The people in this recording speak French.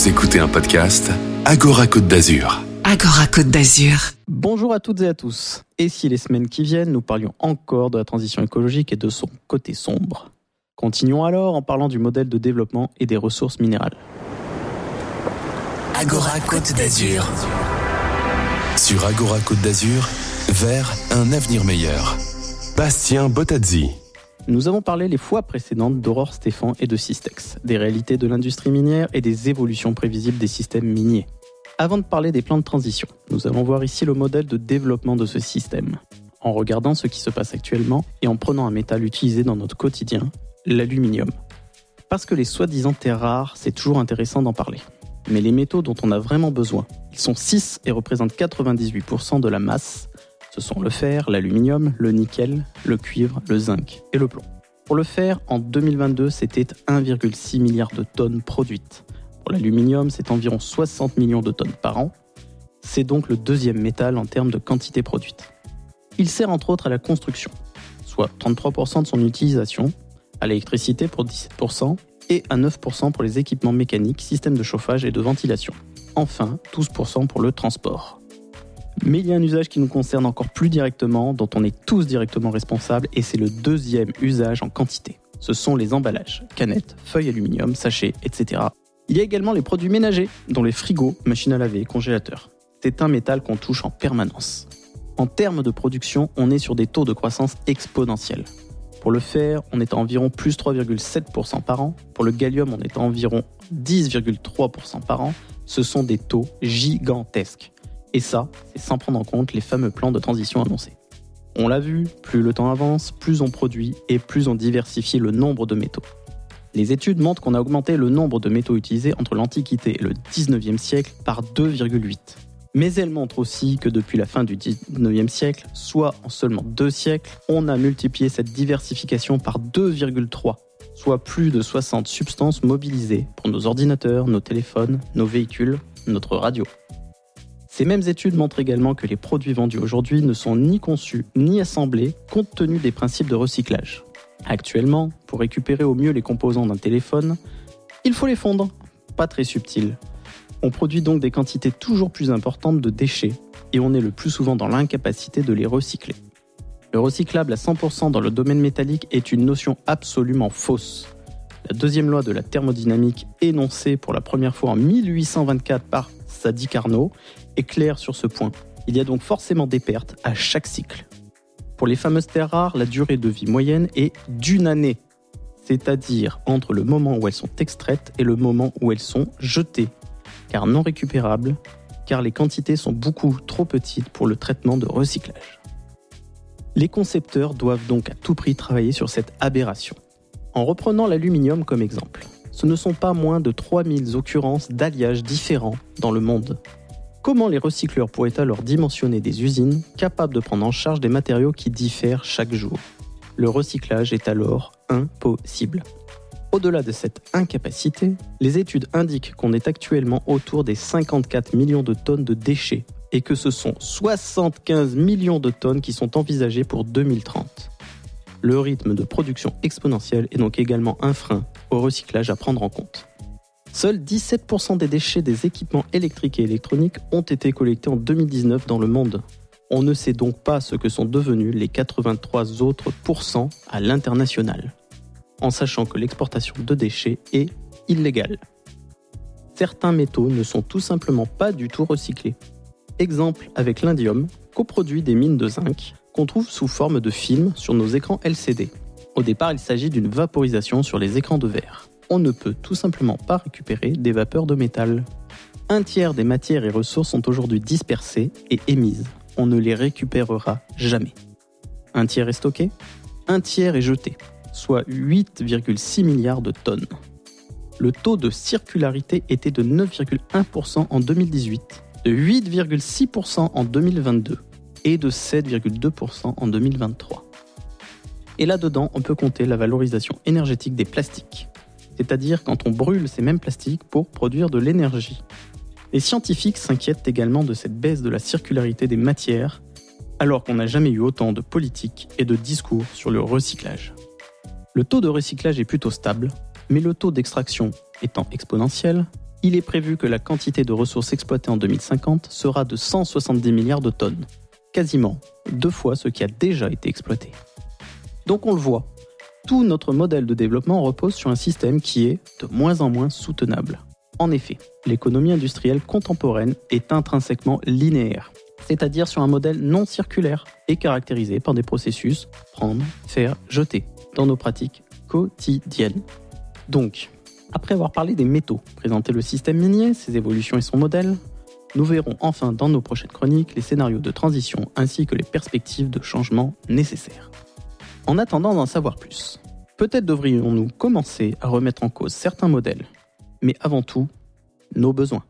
Vous écoutez un podcast Agora Côte d'Azur. Agora Côte d'Azur. Bonjour à toutes et à tous. Et si les semaines qui viennent, nous parlions encore de la transition écologique et de son côté sombre? Continuons alors en parlant du modèle de développement et des ressources minérales. Agora Côte d'Azur. Sur Agora Côte d'Azur, vers un avenir meilleur. Bastien Bottazzi. Nous avons parlé les fois précédentes d'Aurore Stéphan et de Systex, des réalités de l'industrie minière et des évolutions prévisibles des systèmes miniers. Avant de parler des plans de transition, nous allons voir ici le modèle de développement de ce système, en regardant ce qui se passe actuellement et en prenant un métal utilisé dans notre quotidien, l'aluminium. Parce que les soi-disant terres rares, c'est toujours intéressant d'en parler. Mais les métaux dont on a vraiment besoin, ils sont 6 et représentent 98% de la masse. Ce sont le fer, l'aluminium, le nickel, le cuivre, le zinc et le plomb. Pour le fer, en 2022, c'était 1,6 milliard de tonnes produites. Pour l'aluminium, c'est environ 60 millions de tonnes par an. C'est donc le deuxième métal en termes de quantité produite. Il sert entre autres à la construction, soit 33% de son utilisation, à l'électricité pour 17% et à 9% pour les équipements mécaniques, systèmes de chauffage et de ventilation. Enfin, 12% pour le transport. Mais il y a un usage qui nous concerne encore plus directement, dont on est tous directement responsables, et c'est le deuxième usage en quantité. Ce sont les emballages, canettes, feuilles aluminium, sachets, etc. Il y a également les produits ménagers, dont les frigos, machines à laver, congélateurs. C'est un métal qu'on touche en permanence. En termes de production, on est sur des taux de croissance exponentiels. Pour le fer, on est à environ plus 3,7% par an. Pour le gallium, on est à environ 10,3% par an. Ce sont des taux gigantesques. Et ça, c'est sans prendre en compte les fameux plans de transition annoncés. On l'a vu, plus le temps avance, plus on produit et plus on diversifie le nombre de métaux. Les études montrent qu'on a augmenté le nombre de métaux utilisés entre l'Antiquité et le 19e siècle par 2,8. Mais elles montrent aussi que depuis la fin du 19e siècle, soit en seulement 2 siècles, on a multiplié cette diversification par 2,3, soit plus de 60 substances mobilisées pour nos ordinateurs, nos téléphones, nos véhicules, notre radio. Ces mêmes études montrent également que les produits vendus aujourd'hui ne sont ni conçus ni assemblés compte tenu des principes de recyclage. Actuellement, pour récupérer au mieux les composants d'un téléphone, il faut les fondre, pas très subtil. On produit donc des quantités toujours plus importantes de déchets et on est le plus souvent dans l'incapacité de les recycler. Le recyclable à 100% dans le domaine métallique est une notion absolument fausse. La deuxième loi de la thermodynamique, énoncée pour la première fois en 1824 par Sadi Carnot, est claire sur ce point. Il y a donc forcément des pertes à chaque cycle. Pour les fameuses terres rares, la durée de vie moyenne est d'1 année, c'est-à-dire entre le moment où elles sont extraites et le moment où elles sont jetées, car non récupérables, car les quantités sont beaucoup trop petites pour le traitement de recyclage. Les concepteurs doivent donc à tout prix travailler sur cette aberration. En reprenant l'aluminium comme exemple, ce ne sont pas moins de 3000 occurrences d'alliages différents dans le monde. Comment les recycleurs pourraient alors dimensionner des usines capables de prendre en charge des matériaux qui diffèrent chaque jour? Le recyclage est alors impossible. Au-delà de cette incapacité, les études indiquent qu'on est actuellement autour des 54 millions de tonnes de déchets et que ce sont 75 millions de tonnes qui sont envisagées pour 2030. Le rythme de production exponentielle est donc également un frein au recyclage à prendre en compte. Seuls 17% des déchets des équipements électriques et électroniques ont été collectés en 2019 dans le monde. On ne sait donc pas ce que sont devenus les 83 autres pourcents à l'international, en sachant que l'exportation de déchets est illégale. Certains métaux ne sont tout simplement pas du tout recyclés. Exemple avec l'indium, coproduit des mines de zinc, qu'on trouve sous forme de film sur nos écrans LCD. Au départ, il s'agit d'une vaporisation sur les écrans de verre. On ne peut tout simplement pas récupérer des vapeurs de métal. 1/3 des matières et ressources sont aujourd'hui dispersées et émises. On ne les récupérera jamais. 1/3 est stocké, 1/3 est jeté, soit 8,6 milliards de tonnes. Le taux de circularité était de 9,1% en 2018, de 8,6% en 2022 et de 7,2% en 2023. Et là-dedans, on peut compter la valorisation énergétique des plastiques, c'est-à-dire quand on brûle ces mêmes plastiques pour produire de l'énergie. Les scientifiques s'inquiètent également de cette baisse de la circularité des matières, alors qu'on n'a jamais eu autant de politiques et de discours sur le recyclage. Le taux de recyclage est plutôt stable, mais le taux d'extraction étant exponentiel, Il est prévu que la quantité de ressources exploitées en 2050 sera de 170 milliards de tonnes, quasiment 2 fois ce qui a déjà été exploité. Donc on le voit, tout notre modèle de développement repose sur un système qui est de moins en moins soutenable. En effet, l'économie industrielle contemporaine est intrinsèquement linéaire, c'est-à-dire sur un modèle non circulaire et caractérisé par des processus prendre, faire, jeter dans nos pratiques quotidiennes. Donc, après avoir parlé des métaux, présenté le système minier, ses évolutions et son modèle, nous verrons enfin dans nos prochaines chroniques les scénarios de transition ainsi que les perspectives de changement nécessaires. En attendant d'en savoir plus, peut-être devrions-nous commencer à remettre en cause certains modèles, mais avant tout, nos besoins.